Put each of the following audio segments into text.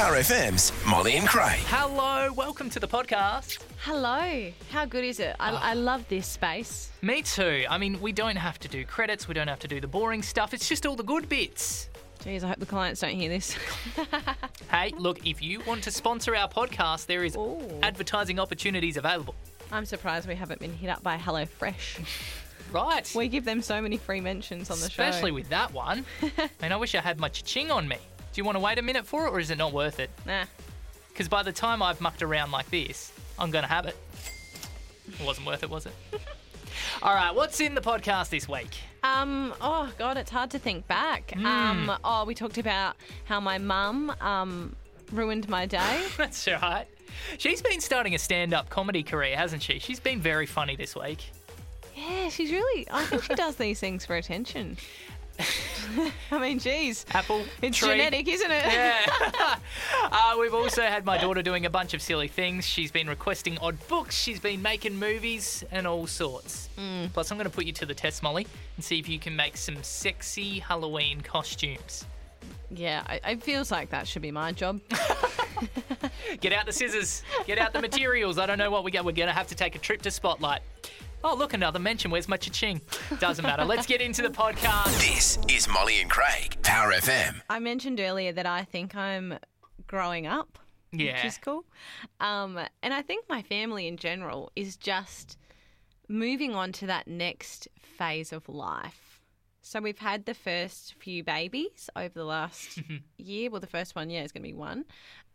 Power FM's Molly and Craig. Hello, welcome to the podcast. Hello. How good is it? I love this space. Me too. I mean, we don't have to do credits. We don't have to do the boring stuff. It's just all the good bits. Jeez, I hope the clients don't hear this. Hey, look, if you want to sponsor our podcast, there is advertising opportunities available. I'm surprised we haven't been hit up by HelloFresh. Right. We give them so many free mentions on the show. Especially with that one. And I wish I had my cha-ching on me. Do you want to wait a minute for it, or is it not worth it? Nah. Because by the time I've mucked around like this, I'm going to have it. It wasn't worth it, was it? All right, what's in the podcast this week? Oh, God, it's hard to think back. We talked about how my mum ruined my day. That's right. She's been starting a stand-up comedy career, hasn't she? She's been very funny this week. Yeah, she's really... I think she does these things for attention. I mean, geez. Apple, It's tree. genetic, isn't it? Yeah. We've also had my daughter doing a bunch of silly things. She's been requesting odd books. She's been making movies and all sorts. Plus, I'm going to put you to the test, Molly, and see if you can make some sexy Halloween costumes. Yeah, it feels like that should be my job. Get out the scissors. Get out the materials. I don't know what we got. We're going to have to take a trip to Spotlight. Oh, look, another mention. Where's my cha-ching? Doesn't matter. Let's get into the podcast. This is Molly and Craig, Power FM. I mentioned earlier that I think I'm growing up, Yeah. which is cool. And I think my family in general is just moving on to that next phase of life. So we've had the first few babies over the last year. Well, the first one, is going to be one.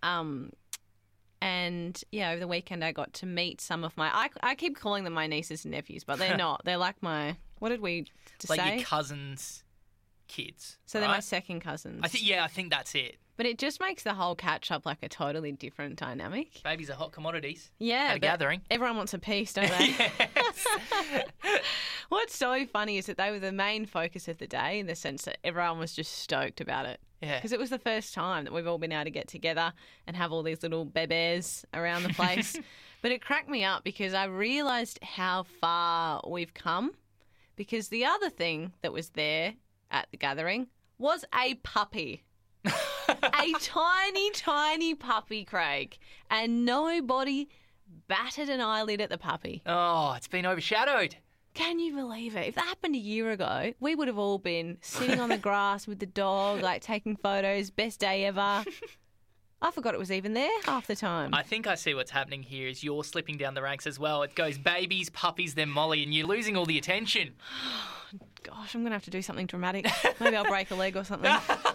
And, over the weekend I got to meet some of my... I keep calling them my nieces and nephews, but they're not. They're like my... What did we say? Like your cousin's kids. So they're my right? second cousins. I think that's it. But it just makes the whole catch-up like a totally different dynamic. Babies are hot commodities. Yeah. At a but gathering. Everyone wants a piece, don't they? Yes. What's so funny is that they were the main focus of the day in the sense that everyone was just stoked about it. Yeah. Because it was the first time that we've all been able to get together and have all these little bebés around the place. But it cracked me up because I realised how far we've come. Because the other thing that was there at the gathering was a puppy. A tiny, tiny puppy, Craig. And nobody batted an eyelid at the puppy. Oh, it's been overshadowed. Can you believe it? If that happened a year ago, we would have all been sitting on the grass with the dog, like taking photos, best day ever. I forgot it was even there half the time. I think I see what's happening here is you're slipping down the ranks as well. It goes babies, puppies, then Molly, and you're losing all the attention. Gosh, I'm going to have to do something dramatic. Maybe I'll break a leg or something.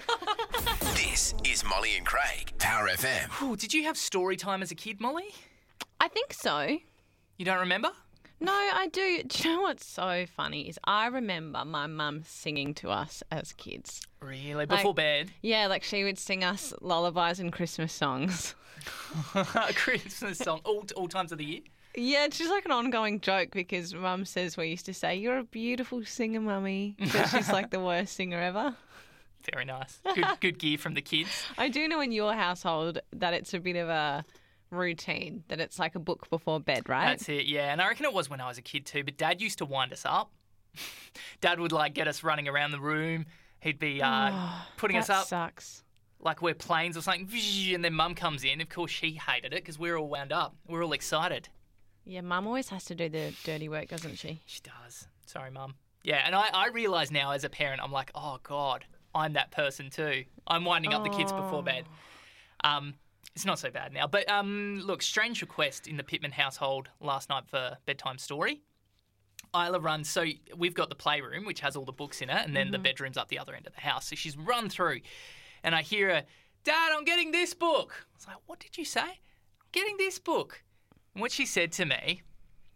This is Molly and Craig, Power FM. Oh, did you have story time as a kid, Molly? I think so. You don't remember? No, I do. Do you know what's so funny is I remember my mum singing to us as kids. Really? Before bed? Yeah, like she would sing us lullabies and Christmas songs. A Christmas song, all times of the year? Yeah, it's just like an ongoing joke because Mum says we used to say, "You're a beautiful singer, Mummy," but she's like the worst singer ever. Very nice. Good gear from the kids. I do know in your household that it's a bit of a routine, that it's like a book before bed, right? That's it, yeah. And I reckon it was when I was a kid too, but Dad used to wind us up. Dad would like get us running around the room. He'd be putting us up. That sucks. Like we're planes or something, and then Mum comes in. Of course, she hated it because we're all wound up. We're all excited. Yeah, Mum always has to do the dirty work, doesn't she? She does. Sorry, Mum. Yeah, and I realise now as a parent, I'm like, oh, God, I'm that person too. I'm winding up the kids before bed. It's not so bad now. But look, strange request in the Pittman household last night for bedtime story. Isla runs, so we've got the playroom, which has all the books in it, and then the bedroom's up the other end of the house. So she's run through, and I hear her, "Dad, I'm getting this book." I was like, "What did you say?" "I'm getting this book." And what she said to me,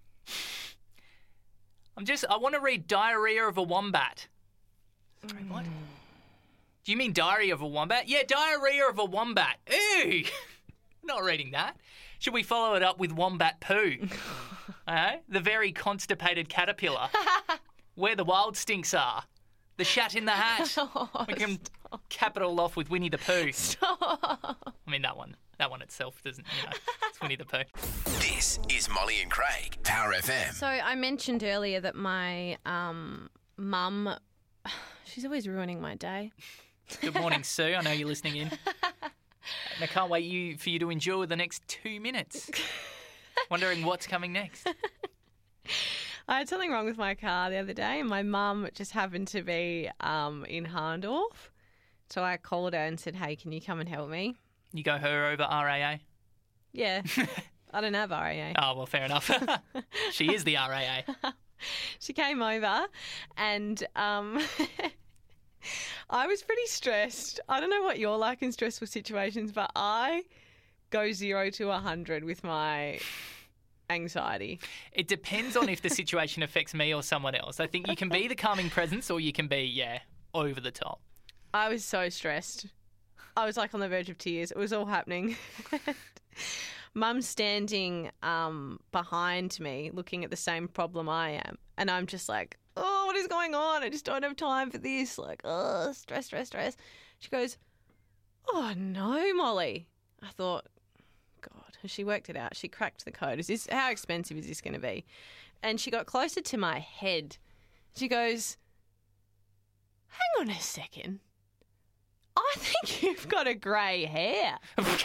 I want to read Diarrhea of a Wombat. Sorry, what? Do you mean Diary of a Wombat? Yeah, Diarrhea of a Wombat. Ew! Not reading that. Should we follow it up with Wombat Poo? The very constipated caterpillar. Where the wild stinks are. The shat in the hat. We can cap it all off with Winnie the Pooh. Stop. I mean, that one itself doesn't, it's Winnie the Pooh. This is Molly and Craig, Power FM. So I mentioned earlier that my mum, she's always ruining my day. Good morning, Sue. I know you're listening in. And I can't wait for you to endure the next 2 minutes. Wondering what's coming next. I had something wrong with my car the other day, and my mum just happened to be in Harndorf. So I called her and said, hey, can you come and help me? You go her over RAA? Yeah. I don't have RAA. Oh, well, fair enough. She is the RAA. She came over and I was pretty stressed. I don't know what you're like in stressful situations, but I go 0 to 100 with my anxiety. It depends on if the situation affects me or someone else. I think you can be the calming presence or you can be, over the top. I was so stressed. I was like on the verge of tears. It was all happening. Mum's standing behind me looking at the same problem I am. And I'm just like, oh, what is going on? I just don't have time for this. Like, oh, stress. She goes, oh, no, Molly. I thought, God. She worked it out. She cracked the code. How expensive is this going to be? And she got closer to my head. She goes, hang on a second. I think you've got a grey hair.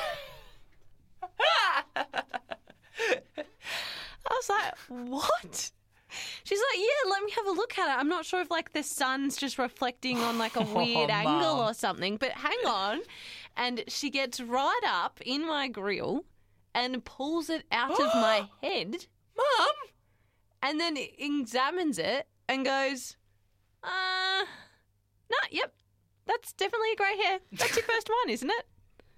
I was like, what? She's like, yeah, let me have a look at it. I'm not sure if like the sun's just reflecting on like a weird angle or something, but hang on. And she gets right up in my grill and pulls it out of my head. Mum! And then examines it and goes, yep, that's definitely a grey hair. That's your first one, isn't it?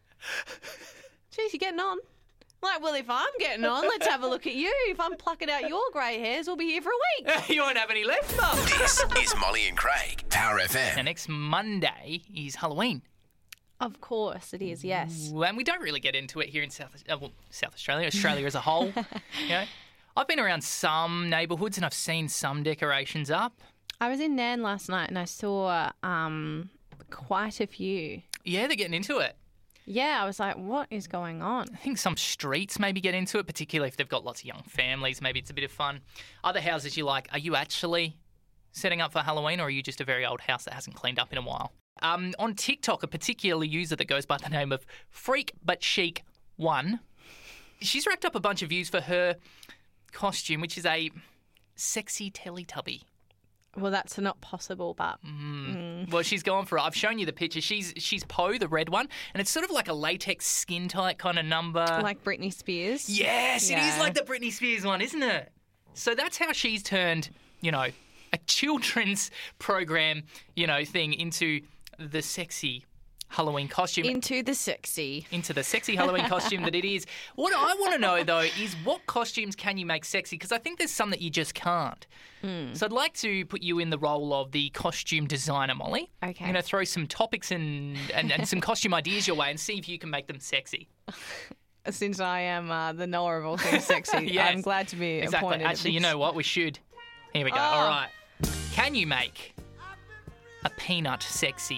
Jeez, you're getting on. Like, well, if I'm getting on, let's have a look at you. If I'm plucking out your grey hairs, we'll be here for a week. You won't have any left, Mum. This is Molly and Craig, Power FM. Now, next Monday is Halloween. Of course it is, yes. And we don't really get into it here in South Australia, Australia as a whole. You know, I've been around some neighbourhoods and I've seen some decorations up. I was in Nan last night and I saw quite a few. Yeah, they're getting into it. Yeah, I was like, what is going on? I think some streets maybe get into it, particularly if they've got lots of young families. Maybe it's a bit of fun. Other houses you're like, are you actually setting up for Halloween or are you just a very old house that hasn't cleaned up in a while? On TikTok, a particular user that goes by the name of Freak But Chic 1, she's racked up a bunch of views for her costume, which is a sexy Teletubby. Well, that's not possible, but... Well, she's going for it. I've shown you the picture. She's Poe, the red one, and it's sort of like a latex skin-tight kind of number. Like Britney Spears? Yes, It is like the Britney Spears one, isn't it? So that's how she's turned, a children's program, thing into the sexy Halloween costume. Into the sexy Halloween costume that it is. What I want to know, though, is what costumes can you make sexy? Because I think there's some that you just can't. So I'd like to put you in the role of the costume designer, Molly. Okay. I'm going to throw some topics and some costume ideas your way and see if you can make them sexy. Since I am the knower of all things sexy, Yes. I'm glad to be Exactly. appointed. Actually, you know what? We should. Here we go. All right. Can you make a peanut sexy?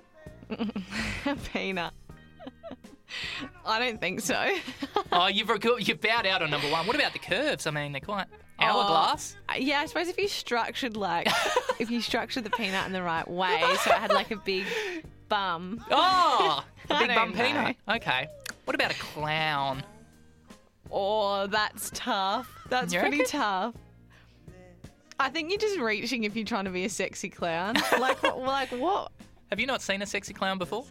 A peanut. I don't think so. Oh, you've bowed out on number one. What about the curves? I mean, they're quite hourglass. Yeah, I suppose if you structured the peanut in the right way, so it had like a big bum. Oh, a big I bum don't know. peanut. Okay. What about a clown? Oh, that's tough. That's You pretty reckon? tough. I think you're just reaching if you're trying to be a sexy clown. Like what? Have you not seen a sexy clown before?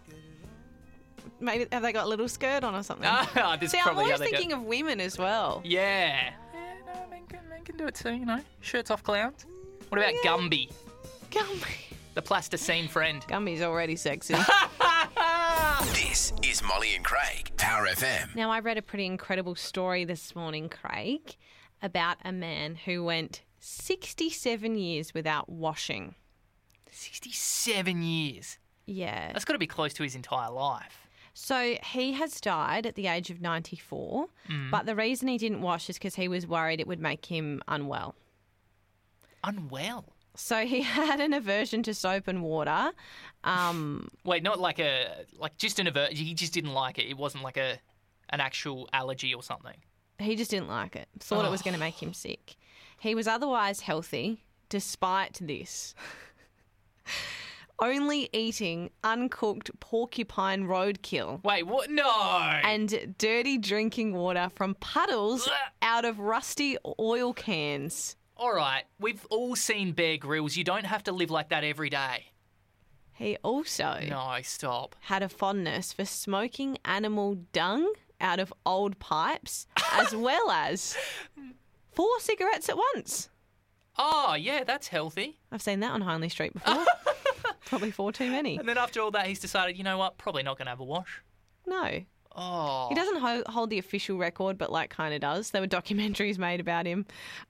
Maybe have they got a little skirt on or something? Ah, this is See, I'm probably how always they do it. thinking of women as well. Yeah. Yeah, no, men can do it too, Shirts off clowns. What about Gumby, Gumby. the plasticine friend? Gumby's already sexy. This is Molly and Craig, Power FM. Now, I read a pretty incredible story this morning, Craig, about a man who went 67 years without washing. 67 years. Yeah. That's got to be close to his entire life. So he has died at the age of 94, but the reason he didn't wash is because he was worried it would make him unwell. Unwell? So he had an aversion to soap and water. Wait, not like just an aversion. He just didn't like it. It wasn't like an actual allergy or something. He just didn't like it. Thought it was going to make him sick. He was otherwise healthy despite this. only eating uncooked porcupine roadkill Wait, what? No. and dirty drinking water from puddles Ugh. out of rusty oil cans. All right, we've all seen Bear Grylls. You don't have to live like that every day. He also No, stop. had a fondness for smoking animal dung out of old pipes, as well as 4 cigarettes at once. Oh, yeah, that's healthy. I've seen that on Hindley Street before. Probably 4 too many. And then after all that, he's decided, you know what? Probably not going to have a wash. No. Oh. He doesn't hold the official record, but like kind of does. There were documentaries made about him.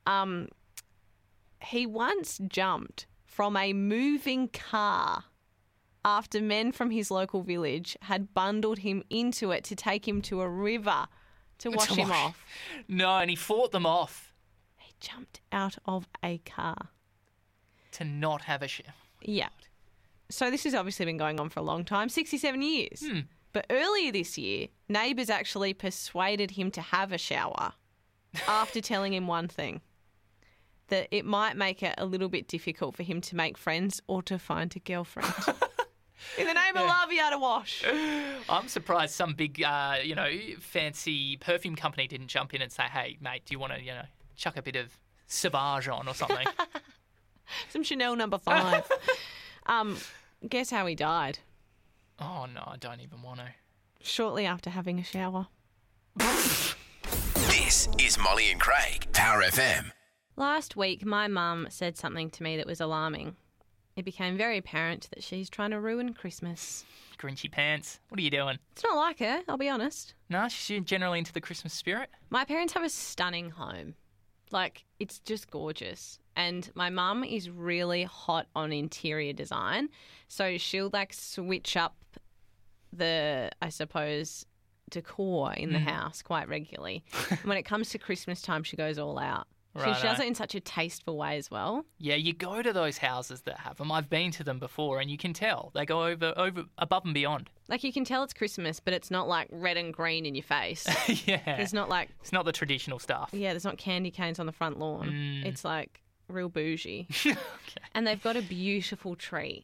He once jumped from a moving car after men from his local village had bundled him into it to take him to a river to wash him off. No, and he fought them off He jumped out of a car. to not have a shower. Yeah. So this has obviously been going on for a long time, 67 years. But earlier this year, neighbours actually persuaded him to have a shower after telling him one thing, that it might make it a little bit difficult for him to make friends or to find a girlfriend. In the name of love, you had to wash. I'm surprised some big, fancy perfume company didn't jump in and say, hey, mate, do you want to, chuck a bit of Sauvage on or something? Some Chanel No. 5. Guess how he died? Oh, no, I don't even want to. Shortly after having a shower. This is Molly and Craig, Power FM. Last week, my mum said something to me that was alarming. It became very apparent that she's trying to ruin Christmas. Grinchy pants. What are you doing? It's not like her, I'll be honest. No, she's generally into the Christmas spirit. My parents have a stunning home. Like, it's just gorgeous. And my mum is really hot on interior design. So she'll, like, switch up the, I suppose, decor in the house quite regularly. And when it comes to Christmas time, she goes all out. She does it in such a tasteful way as well. Yeah, you go to those houses that have them. I've been to them before, and you can tell they go over above and beyond. Like, you can tell it's Christmas, but it's not like red and green in your face. Yeah, There's not like, it's not the traditional stuff. yeah, there's not candy canes on the front lawn. It's like real bougie. Okay. And they've got a beautiful tree.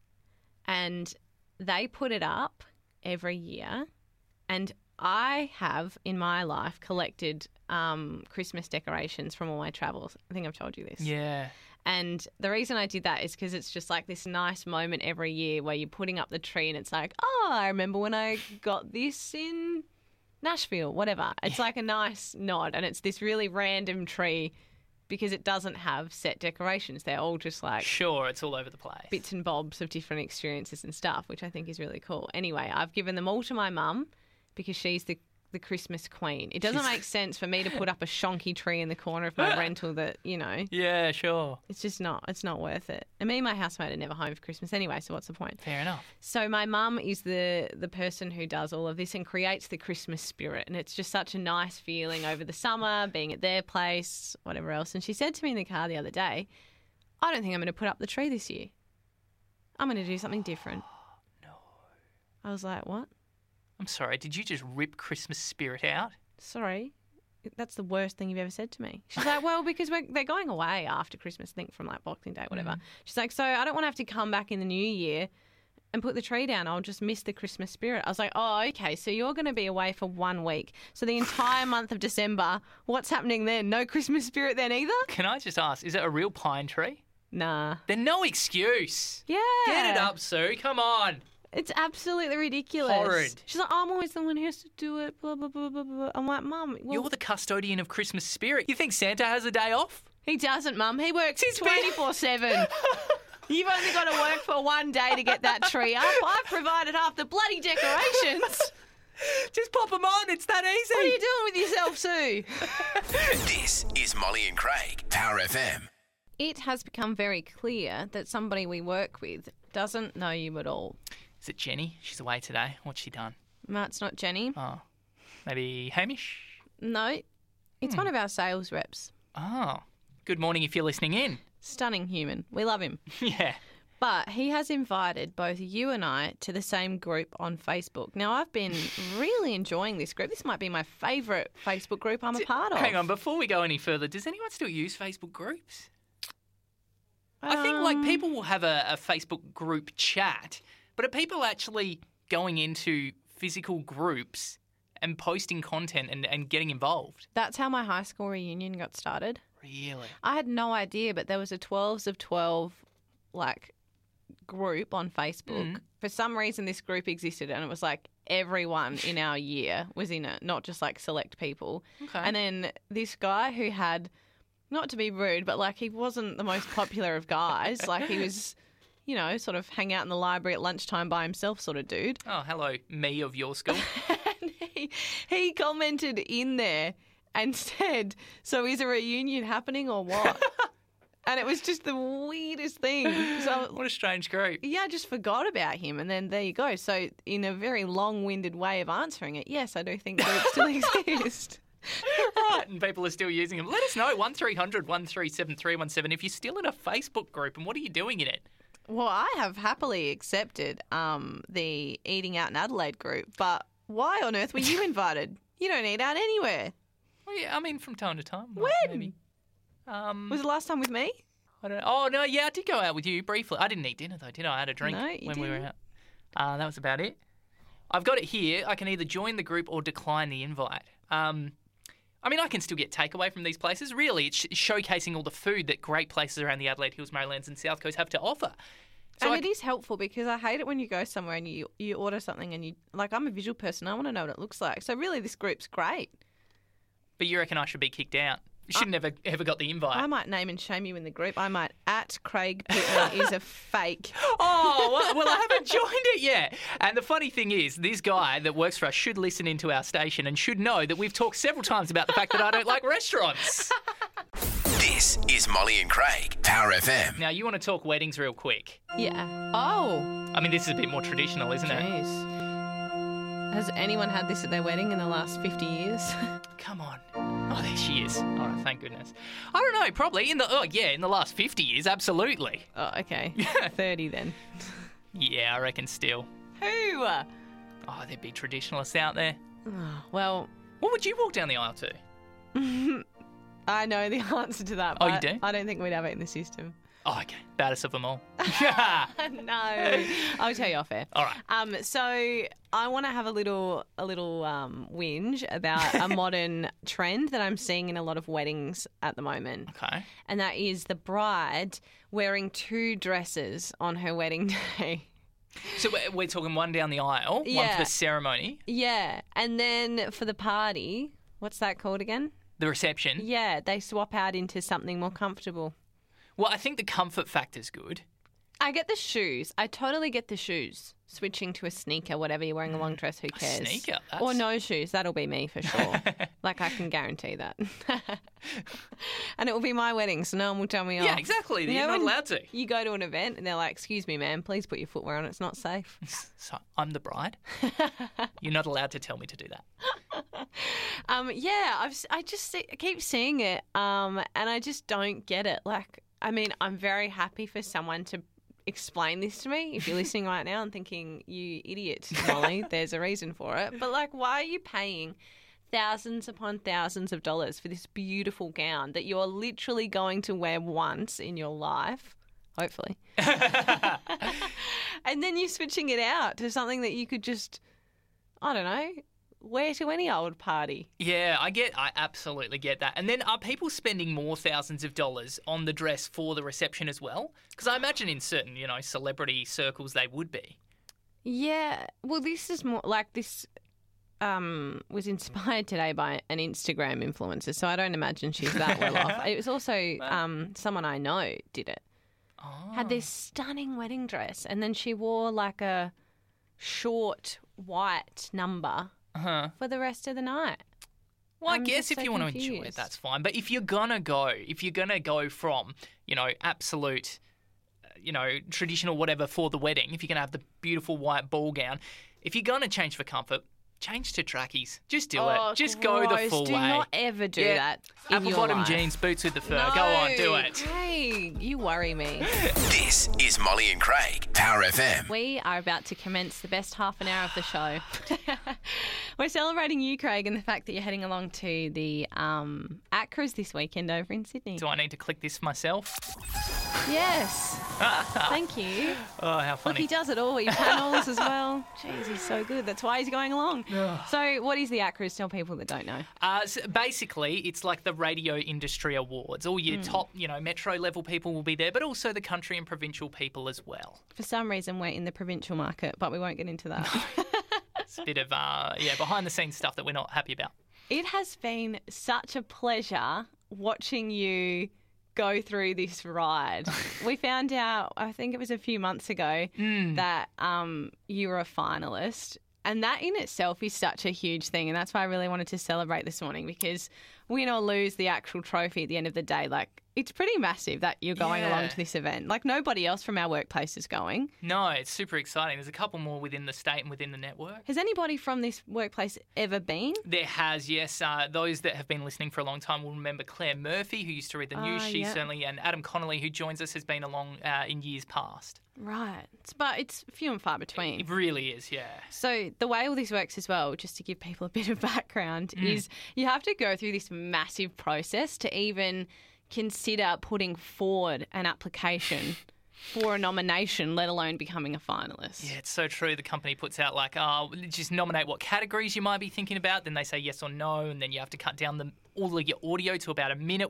And they put it up every year. And I have, in my life, collected Christmas decorations from all my travels. I think I've told you this. Yeah. And the reason I did that is because it's just like this nice moment every year where you're putting up the tree and it's like, oh, I remember when I got this in Nashville, whatever. It's like a nice nod, and it's this really random tree because it doesn't have set decorations. They're all just like Sure, it's all over the place. bits and bobs of different experiences and stuff, which I think is really cool. Anyway, I've given them all to my mum because she's the Christmas queen. It doesn't make sense for me to put up a shonky tree in the corner of my rental that, Yeah, sure. it's just not worth it. And me and my housemate are never home for Christmas anyway, so what's the point? Fair enough. So my mum is the person who does all of this and creates the Christmas spirit, and it's just such a nice feeling over the summer, being at their place, whatever else. And she said to me in the car the other day, I don't think I'm going to put up the tree this year. I'm going to do something different. No. I was like, what? I'm sorry, did you just rip Christmas spirit out? Sorry. That's the worst thing you've ever said to me. She's like, well, because they're going away after Christmas, I think from like Boxing Day, whatever. She's like, so I don't want to have to come back in the new year and put the tree down. I'll just miss the Christmas spirit. I was like, oh, okay, so you're going to be away for 1 week. So the entire month of December, what's happening then? No Christmas spirit then either? Can I just ask, is it a real pine tree? Nah. Then no excuse. Yeah. Get it up, Sue. Come on. It's absolutely ridiculous. Horrid. She's like, I'm always the one who has to do it, blah, blah, blah, blah, blah. I'm like, Mum, well, You're the custodian of Christmas spirit. You think Santa has a day off? he doesn't, Mum. He works He's been- 24/7. You've only got to work for 1 day to get that tree up. I've provided half the bloody decorations. Just pop them on. It's that easy. What are you doing with yourself, Sue? This is Molly and Craig, Power FM. It has become very clear that somebody we work with doesn't know you at all. Is it Jenny? She's away today. What's she done? No, it's not Jenny. Oh, maybe Hamish? No, it's one of our sales reps. Oh, good morning if you're listening in. Stunning human. We love him. Yeah. But he has invited both you and I to the same group on Facebook. Now, I've been really enjoying this group. This might be my favourite Facebook group I'm a part of. Hang on, before we go any further, does anyone still use Facebook groups? I think like people will have a Facebook group chat, but are people actually going into physical groups and posting content and getting involved? That's how my high school reunion got started. Really? I had no idea, but there was a 12s of 12 like group on Facebook. For some reason, this group existed, and it was like everyone in our year was in it, not just like select people. Okay. And then this guy who had, not to be rude, but like he wasn't the most popular of guys. Like he was, you know, sort of hang out in the library at lunchtime by himself sort of dude. Oh, hello, me of your school. And he commented in there and said, "So is a reunion happening or what?" And it was just the weirdest thing. So, What a strange group. yeah, I just forgot about him. And then there you go. So in a very long-winded way of answering it, yes, I do think groups still exist. Right, and people are still using them. Let us know, 1300 137 317, if you're still in a Facebook group and what are you doing in it? Well, I have happily accepted the Eating Out in Adelaide group, but why on earth were you invited? You don't eat out anywhere. Well, yeah, I mean, from time to time. When? Maybe. Was it the last time with me? I don't know. Oh, no, yeah, I did go out with you briefly. I didn't eat dinner, though, did I? I had a drink No, you when we were didn't. out. That was about it. I've got it here. I can either join the group or decline the invite. I mean, I can still get takeaway from these places. Really, it's showcasing all the food that great places around the Adelaide Hills, Marylands and South Coast have to offer. So And it is helpful because I hate it when you go somewhere and you order something and you, like, I'm a visual person. I want to know what it looks like. So really, this group's great. But you reckon I should be kicked out? You should never ever got the invite. I might name and shame you in the group. I might @Craig Pittman is a fake. Oh, well, I haven't joined it yet. And the funny thing is, this guy that works for us should listen into our station and should know that we've talked several times about the fact that I don't like restaurants. This is Molly and Craig, Power FM. Now, you want to talk weddings real quick. Yeah. Oh. I mean, this is a bit more traditional, isn't it? Jeez. Has anyone had this at their wedding in the last 50 years? Come on. Oh, there she is. All right, thank goodness. I don't know, probably in the last 50 years, absolutely. Oh, okay. 30 then. Yeah, I reckon still. Who? Oh, there'd be traditionalists out there. Well, What would you walk down the aisle to? I know the answer to that. Oh, but you do? I don't think we'd have it in the system. Oh, okay. Baddest of them all. No, I'll tell you off air. All right. So I want to have a little whinge about a modern trend that I'm seeing in a lot of weddings at the moment, Okay. and that is the bride wearing 2 dresses on her wedding day. So we're talking one down the aisle, one Yeah. for the ceremony, Yeah, and then for the party, what's that called again? the reception. Yeah, they swap out into something more comfortable. Well, I think the comfort factor's good. I get the shoes. I totally get the shoes. Switching to a sneaker, whatever you're wearing a long dress, who cares? sneaker? Or That's- no shoes. That'll be me for sure. Like, I can guarantee that. And it will be my wedding, so no one will tell me off. Yeah, exactly. You You're know not when allowed to. You go to an event and they're like, "Excuse me, ma'am, please put your footwear on. It's not safe." So I'm the bride. You're not allowed to tell me to do that. Yeah, I keep seeing it, and I just don't get it. Like, I mean, I'm very happy for someone to explain this to me. If you're listening right now and thinking, "You idiot, Molly," there's a reason for it. But like, why are you paying thousands upon thousands of dollars for this beautiful gown that you're literally going to wear once in your life? Hopefully. And then you're switching it out to something that you could just, I don't know, wear to any old party. Yeah, I absolutely get that. And then are people spending more thousands of dollars on the dress for the reception as well? Because I imagine in certain, celebrity circles they would be. Yeah. Well, this is more like this was inspired today by an Instagram influencer, so I don't imagine she's that well off. It was also someone I know did it. Oh. Had this stunning wedding dress, and then she wore like a short white number Uh-huh. for the rest of the night. Well, I I'm guess just if so you want to enjoy it, confused. that's fine. But if you're gonna go from, absolute, traditional whatever for the wedding, if you're gonna have the beautiful white ball gown, if you're gonna change for comfort, change to trackies. Just do it. Just go the gross. full Do way. not ever do that in Apple your bottom life. jeans, boots with the fur. No. Go on, do it. Hey, you worry me. This is Molly and Craig, Power FM. We are about to commence the best half an hour of the show. We're celebrating you, Craig, and the fact that you're heading along to the ACRAs this weekend over in Sydney. Do I need to click this myself? Yes. Thank you. Oh, how Look, funny. he does it all. He panels as well. Jeez, he's so good. That's why he's going along. So what is the ACRAs? Tell people that don't know. So basically, it's like the radio industry awards. All your top, metro level people will be there, but also the country and provincial people as well. For some reason, we're in the provincial market, but we won't get into that. It's a bit of behind the scenes stuff that we're not happy about. It has been such a pleasure watching you go through this ride. We found out, I think it was a few months ago, that you were a finalist. And that in itself is such a huge thing. And that's why I really wanted to celebrate this morning, because win or lose the actual trophy at the end of the day, it's pretty massive that you're going along to this event. Nobody else from our workplace is going. No, it's super exciting. There's a couple more within the state and within the network. Has anybody from this workplace ever been? There has, yes. Those that have been listening for a long time will remember Claire Murphy, who used to read the news. She certainly, and Adam Connolly, who joins us, has been along in years past. Right. But it's few and far between. It really is, yeah. So the way all this works as well, just to give people a bit of background, is you have to go through this massive process to even consider putting forward an application for a nomination, let alone becoming a finalist. Yeah, it's so true. The company puts out just nominate what categories you might be thinking about. Then they say yes or no, and then you have to cut down all of your audio to about a minute,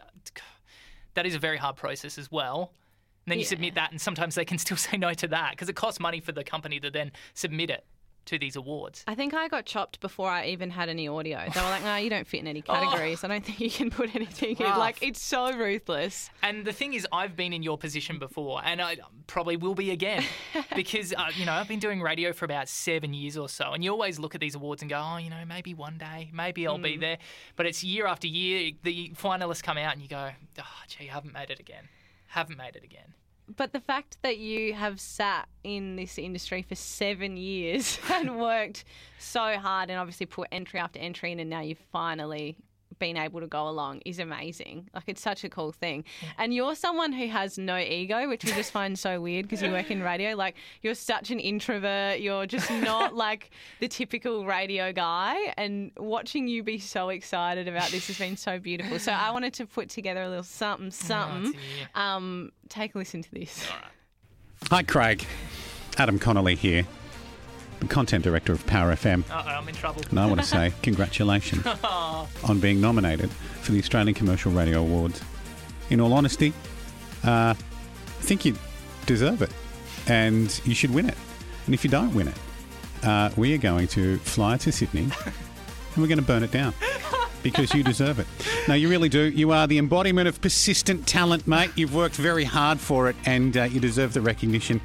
that is a very hard process as well. And then you submit that, and sometimes they can still say no to that because it costs money for the company to then submit it to these awards. I think I got chopped before I even had any audio. They were like, no, you don't fit in any categories. I don't think you can put anything in. It's so ruthless. And the thing is, I've been in your position before, and I probably will be again, because, I've been doing radio for about 7 years or so, and you always look at these awards and go, maybe one day, maybe I'll be there. But it's year after year, the finalists come out and you go, I haven't made it again. But the fact that you have sat in this industry for 7 years and worked so hard and obviously put entry after entry in, and now you've finally been able to go along is amazing. It's such a cool thing. Yeah. And you're someone who has no ego, which we just find so weird because you work in radio. You're such an introvert. You're just not the typical radio guy. And watching you be so excited about this has been so beautiful. So I wanted to put together a little something. Take a listen to this. All right. Hi, Craig. Adam Connolly here, the content director of Power FM. I'm in trouble. And I want to say congratulations on being nominated for the Australian Commercial Radio Awards. In all honesty, I think you deserve it and you should win it. And if you don't win it, we are going to fly to Sydney and we're going to burn it down because you deserve it. No, you really do. You are the embodiment of persistent talent, mate. You've worked very hard for it and you deserve the recognition.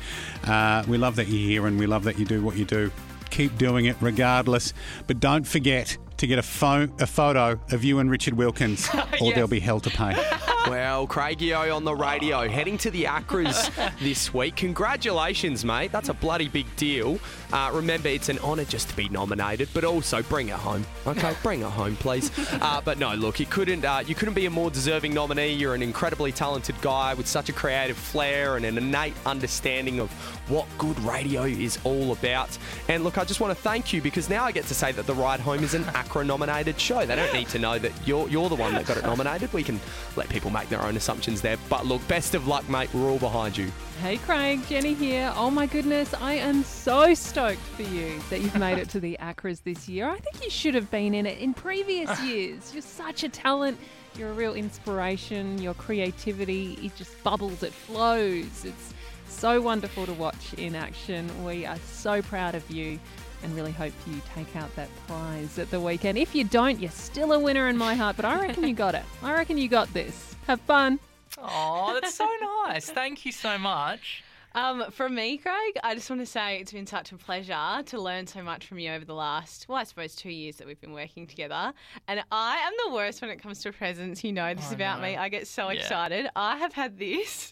We love that you're here and we love that you do what you do. Keep doing it regardless. But don't forget to get a photo of you and Richard Wilkins or there'll be hell to pay. Well, Craigio on the radio, heading to the ACRAs this week. Congratulations, mate. That's a bloody big deal. Remember, it's an honour just to be nominated, but also bring it home. Okay, bring it home, please. But no, look, you couldn't be a more deserving nominee. You're an incredibly talented guy with such a creative flair and an innate understanding of what good radio is all about. And look, I just want to thank you because now I get to say that The Ride Home is an ACRA-nominated show. They don't need to know that you're the one that got it nominated. We can let people make their own assumptions there. But look, best of luck, mate. We're all behind you. Hey Craig, Jenny here. Oh my goodness, I am so stoked for you that you've made it to the ACRAs this year. I think you should have been in it in previous years. You're such a talent. You're a real inspiration. Your creativity, it just bubbles, it flows. It's so wonderful to watch in action. We are so proud of you and really hope you take out that prize at the weekend. If you don't, you're still a winner in my heart, but I reckon you got it. I reckon you got this. Have fun. Oh, that's so nice. Thank you so much. From me, Craig, I just want to say it's been such a pleasure to learn so much from you over the last, I suppose 2 years that we've been working together. And I am the worst when it comes to presents. You know this about me. I get so excited. I have had this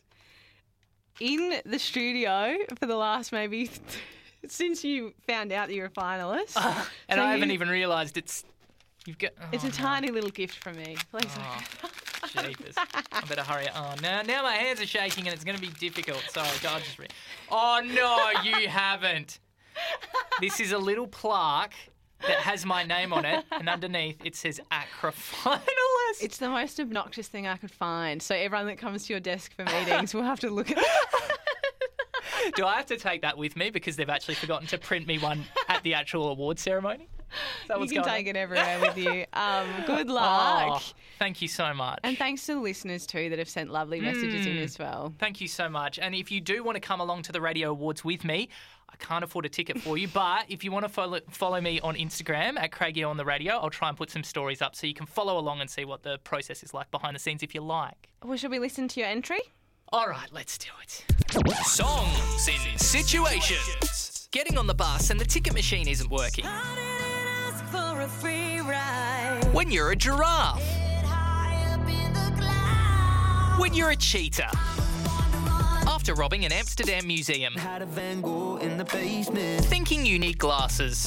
in the studio for the last maybe since you found out that you're a finalist. And I haven't even realised it's a tiny little gift from me. Please. Jeepers. I better hurry up. Oh, now my hands are shaking and it's going to be difficult. Sorry, God, just read. Oh, no, you haven't. This is a little plaque that has my name on it, and underneath it says ACRA finalist. nice. It's the most obnoxious thing I could find. So everyone that comes to your desk for meetings will have to look at that. Do I have to take that with me because they've actually forgotten to print me one at the actual award ceremony? Is that You what's can going take on? it everywhere with you. Good luck. Oh, thank you so much. And thanks to the listeners too that have sent lovely messages in as well. Thank you so much. And if you do want to come along to the Radio Awards with me, I can't afford a ticket for you, but if you want to follow me on Instagram at Craigie on the Radio, I'll try and put some stories up so you can follow along and see what the process is like behind the scenes if you like. Well, should we listen to your entry? All right, let's do it. Songs in situations. Getting on the bus and the ticket machine isn't working. When you're a giraffe. When you're a cheetah. After robbing an Amsterdam museum. Thinking you need glasses.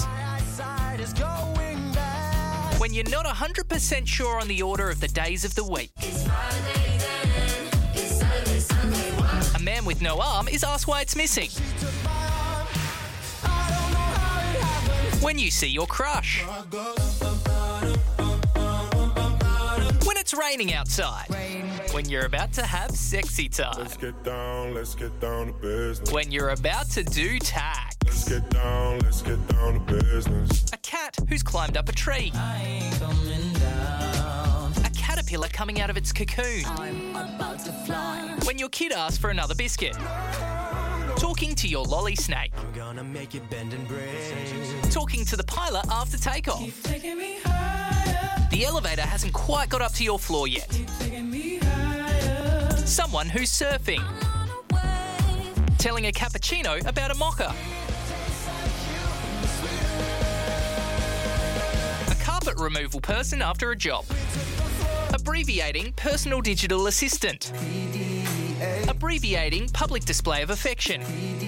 When you're not 100% sure on the order of the days of the week. A man with no arm is asked why it's missing. When you see your crush. When it's raining outside. When you're about to have sexy time. Let's get down to business. When you're about to do tax. Let's get down to business. A cat who's climbed up a tree. A caterpillar coming out of its cocoon. When your kid asks for another biscuit. Talking to your lolly snake. I'm gonna make it bend and break. Talking to the pilot after takeoff. The elevator hasn't quite got up to your floor yet. Someone who's surfing. Telling a cappuccino about a mocha. A carpet removal person after a job. Abbreviating personal digital assistant. Abbreviating public display of affection.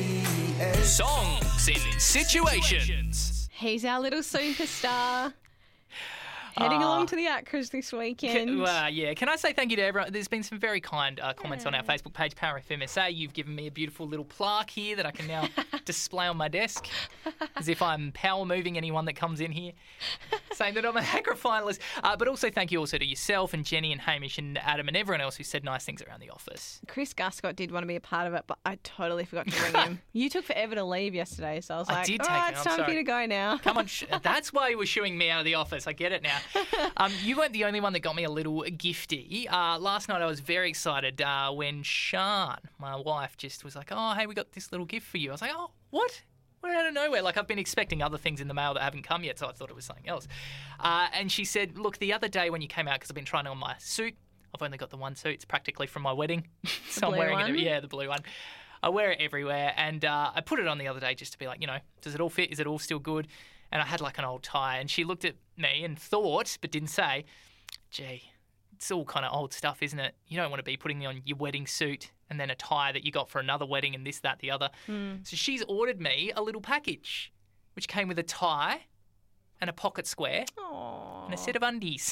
Songs in situations. He's our little superstar. Heading along to the Acras this weekend. Yeah. Can I say thank you to everyone? There's been some very kind comments on our Facebook page, Power FM SA. You've given me a beautiful little plaque here that I can now display on my desk, as if I'm power moving anyone that comes in here, saying that I'm a Acra finalist. But also thank you also to yourself and Jenny and Hamish and Adam and everyone else who said nice things around the office. Chris Guscott did want to be a part of it, but I totally forgot to ring him. You took forever to leave yesterday, so I was I like, did all take right, it. it's I'm time for sorry. you to go now. Come on, that's why you were shooing me out of the office. I get it now. You weren't the only one that got me a little gifty. Last night I was very excited when Sian, my wife, just was like, oh, hey, we got this little gift for you. I was like, oh, what? We're out of nowhere. Like, I've been expecting other things in the mail that haven't come yet, so I thought it was something else. And she said, look, the other day when you came out, because I've been trying on my suit, I've only got the one suit. It's practically from my wedding. So I'm blue wearing one? it. Yeah, the blue one. I wear it everywhere. And I put it on the other day just to be like, does it all fit? Is it all still good? And I had like an old tie. And she looked at me and thought, but didn't say, gee, it's all kind of old stuff, isn't it? You don't want to be putting on your wedding suit and then a tie that you got for another wedding and this, that, the other. So she's ordered me a little package, which came with a tie and a pocket square and a set of undies.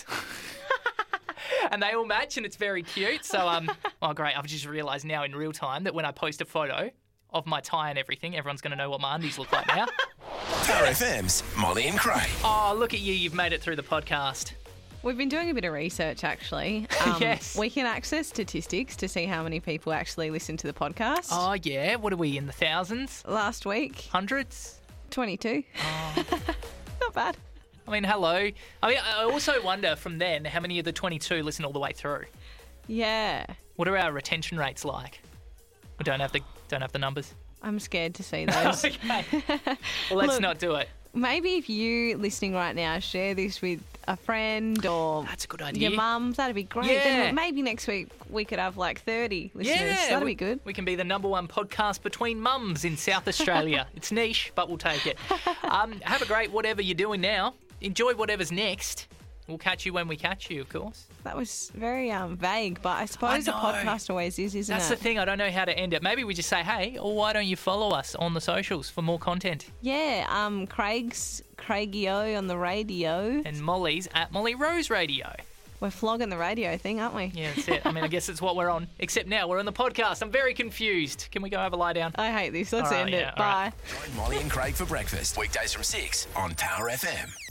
And they all match and it's very cute. So, oh, great. I've just realised now in real time that when I post a photo of my tie and everything, everyone's going to know what my undies look like now. Power FM's Molly and Craig. Oh, look at you. You've made it through the podcast. We've been doing a bit of research, actually. Yes. We can access statistics to see how many people actually listen to the podcast. Oh, yeah. What are we, in the thousands? Last week, Hundreds? 22. Oh. Not bad. I mean, hello. I mean, I also wonder from then how many of the 22 listen all the way through. Yeah. What are our retention rates like? We don't have the numbers. I'm scared to see those. Okay. Well, let's Look, not do it. Maybe if you listening right now share this with a friend or That's a good idea. your mum, that'd be great. Yeah. Then maybe next week we could have like 30 listeners. That'd be good. We can be the #1 podcast between mums in South Australia. It's niche, but we'll take it. Have a great whatever you're doing now. Enjoy whatever's next. We'll catch you when we catch you, of course. That was very vague, but I suppose a know. podcast always is, isn't That's it? the thing. I don't know how to end it. Maybe we just say, hey, or why don't you follow us on the socials for more content? Yeah, Craigie O on the radio. And Molly's at Molly Rose Radio. We're flogging the radio thing, aren't we? Yeah, that's it. I mean, I guess it's what we're on. Except now we're on the podcast. I'm very confused. Can we go have a lie down? I hate this. Let's All right, end yeah, it. all right. Bye. Join Molly and Craig for breakfast. Weekdays from 6 on Power FM.